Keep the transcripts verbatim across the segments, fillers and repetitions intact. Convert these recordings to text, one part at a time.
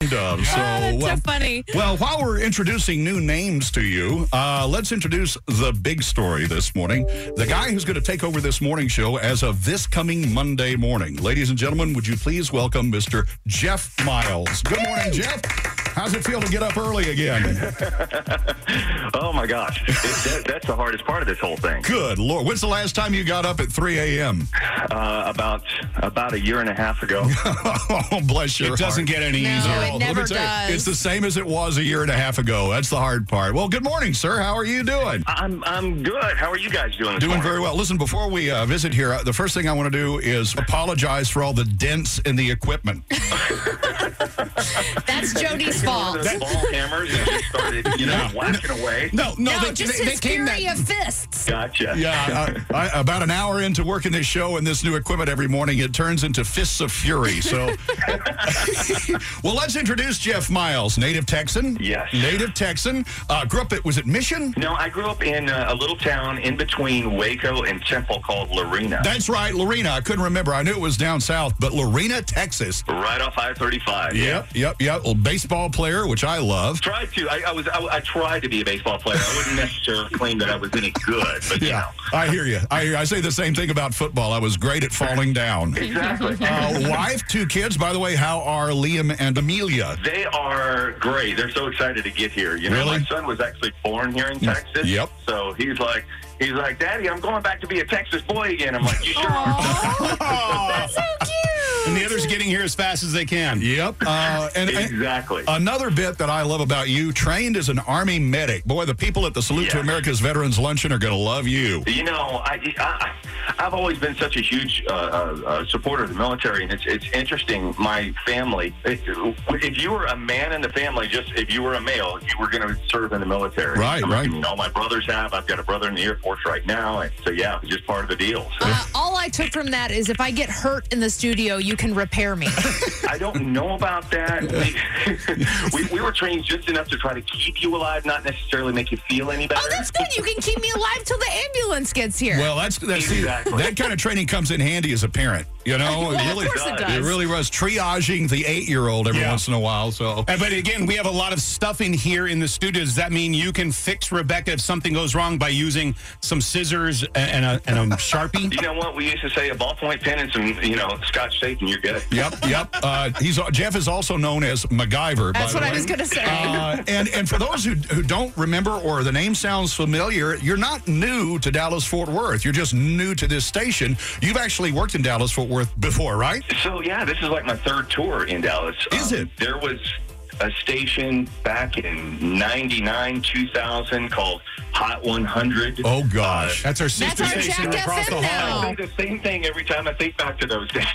kind of. So, Oh, that's well, so funny. Well, while we're introducing new names to you, uh, let's introduce the big story this morning. The guy who's going to take over this morning show as of this coming Monday morning. Ladies and gentlemen, would you please welcome Mister Jeff Miles. Good morning, Jeff. How's it feel to get up early again? Oh, my gosh. It, that, that's the hardest part of this whole thing. Good Lord. When's the last time you got up at three a.m.? Uh, about about a year and a half ago. Oh, bless your It doesn't heart. get any No, easier. it Let me never tell you, does. it's the same as it was a year and a half ago. That's the hard part. Well, good morning, sir. How are you doing? I'm I'm good. How are you guys doing this Doing morning? very well. Listen, before we uh, visit here, uh, the first thing I want to do is apologize for all the dents in the equipment. That's Jody's fault. The ball hammers and just started, you know, whacking away. No, no, No, they, just they, his they came fury that. of fists. Gotcha. Yeah, uh, I, about an hour into working this show and this new equipment every morning, it turns into fists of fury. So, well, let's introduce Jeff Miles, native Texan. Yes. Native Texan. Uh, grew up at, was it Mission? No, I grew up in uh, a little town in between Waco and Temple called Lorena. That's right, Lorena. I couldn't remember. I knew it was down south, but Lorena, Texas. right off I thirty-five. Yep, yep, yep. Well, baseball player, which I love. Tried to. I, I was. I, I tried to be a baseball player. I wouldn't necessarily claim that I was any good, but you Yeah, know. I hear you. I hear you. I say the same thing about football. I was great at falling down. Exactly. Uh, wife, two kids. By the way, how are Liam and Amelia? They are great. They're so excited to get here. You know, Really? my son was actually born here in Texas. Yep. So he's like, he's like, Daddy, I'm going back to be a Texas boy again. I'm like, you sure are. That's so cute. And the others getting here as fast as they can. Yep. Uh, and, and Exactly. another bit that I love about you, trained as an Army medic. Boy, the people at the Salute to Yes. America's Veterans Luncheon are going to love you. You know, I, I, I've always been such a huge uh, uh, uh, supporter of the military, and it's it's interesting. My family, if, if you were a man in the family, just if you were a male, you were going to serve in the military. Right, I mean, right. You know, all my brothers have. I've got a brother in the Air Force right now, and so yeah, it's just part of the deal. So. Uh, all I took from that is if I get hurt in the studio, you can repair me. I don't know about that. We, we, we were trained just enough to try to keep you alive, not necessarily make you feel any better. Oh, that's good. You can keep me alive till the ambulance gets here. Well, that's, that's Exactly. that kind of training comes in handy as a parent. You know, Well, it of really, course it does. it really was triaging the eight-year-old every Yeah. once in a while. So. Uh, but again, we have a lot of stuff in here in the studio. Does that mean you can fix Rebecca if something goes wrong by using some scissors and a, and a Sharpie? You know what? We used to say a ballpoint pen and some, you know, Scotch tape, and you're good. Yep, yep. Uh, he's Jeff is also known as MacGyver. That's by what the I way. was going to say. Uh, and and for those who who don't remember or the name sounds familiar, you're not new to Dallas Fort Worth. You're just new to this station. You've actually worked in Dallas Fort Worth before, right? So, yeah, this is like my third tour in Dallas. Is Um, it? There was a station back in ninety-nine, two thousand called Hot one hundred. Oh gosh. That's our sister That's our station Jack across F the M hall. now. I say the same thing every time I think back to those days.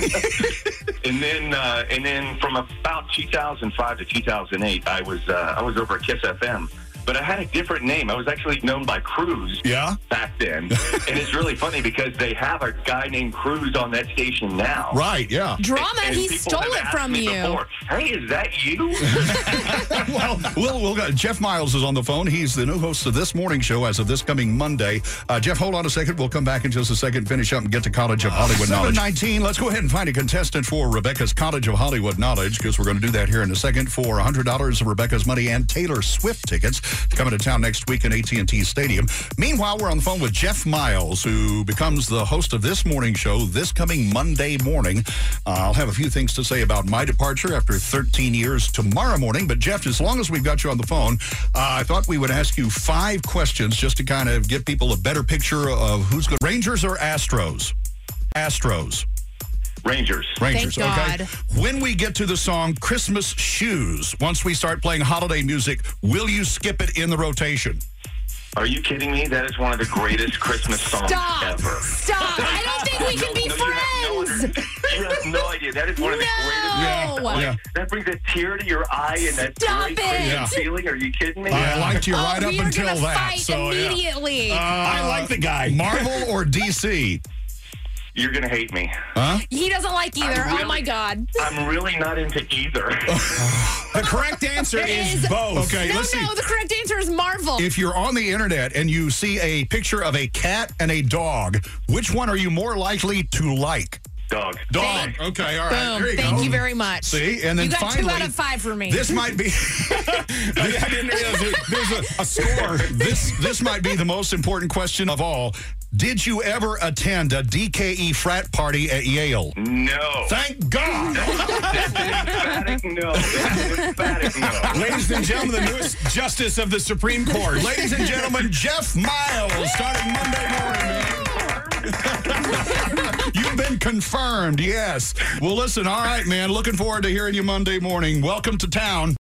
and then, uh, and then from about two thousand five to two thousand eight, I was uh, I was over at Kiss F M. But I had a different name. I was actually known by Cruz Yeah? back then. And it's really funny because they have a guy named Cruz on that station now. Right, yeah. Drama, And he people stole have it asked from me you. before, hey, is that you? well, we'll, we'll go. Jeff Miles is on the phone. He's the new host of this morning show as of this coming Monday. Uh, Jeff, hold on a second. We'll come back in just a second, finish up, and get to College of Hollywood Knowledge. seven nineteen, let's go ahead and find a contestant for Rebecca's College of Hollywood Knowledge, because we're going to do that here in a second for one hundred dollars of Rebecca's money and Taylor Swift tickets coming to town next week in A T and T Stadium. Meanwhile, we're on the phone with Jeff Miles, who becomes the host of this morning show this coming Monday morning. Uh, I'll have a few things to say about my departure after thirteen years tomorrow morning. But, Jeff, as long as we've got you on the phone, uh, I thought we would ask you five questions just to kind of give people a better picture of who's good. Rangers or Astros? Astros. Rangers. Rangers, Thank okay. God. When we get to the song Christmas Shoes, once we start playing holiday music, will you skip it in the rotation? Are you kidding me? That is one of the greatest Christmas songs Stop. ever. Stop. I don't think we can be No, you have no friends. idea. You have no idea. That is one of the No. greatest. Yeah. Yeah. That brings a tear to your eye and that Stop great it. Christmas Yeah. feeling. Are you kidding me? I liked you Oh, right up we are until gonna that. fight So, yeah. immediately. I like the guy. Marvel or D C? You're going to hate me. Huh? he doesn't like either. I'm Oh, really- my God. I'm really not into either. The correct answer It is, is- both. Okay, No, let's see. no, the correct answer is Marvel. If you're on the internet and you see a picture of a cat and a dog, which one are you more likely to like? Dog. Dog. Okay, all right. Boom. There you Thank go. you very much. See, and then you got finally, two out of five for me. This might be. I didn't realize there- there's a, a score. This this might be the most important question of all. Did you ever attend a D K E frat party at Yale? No. Thank God. That's an emphatic no. That's an emphatic no. Ladies and gentlemen, the newest justice of the Supreme Court. Ladies and gentlemen, Jeff Miles, starting Monday morning. You've been confirmed, yes. Well, listen, all right, man. Looking forward to hearing you Monday morning. Welcome to town.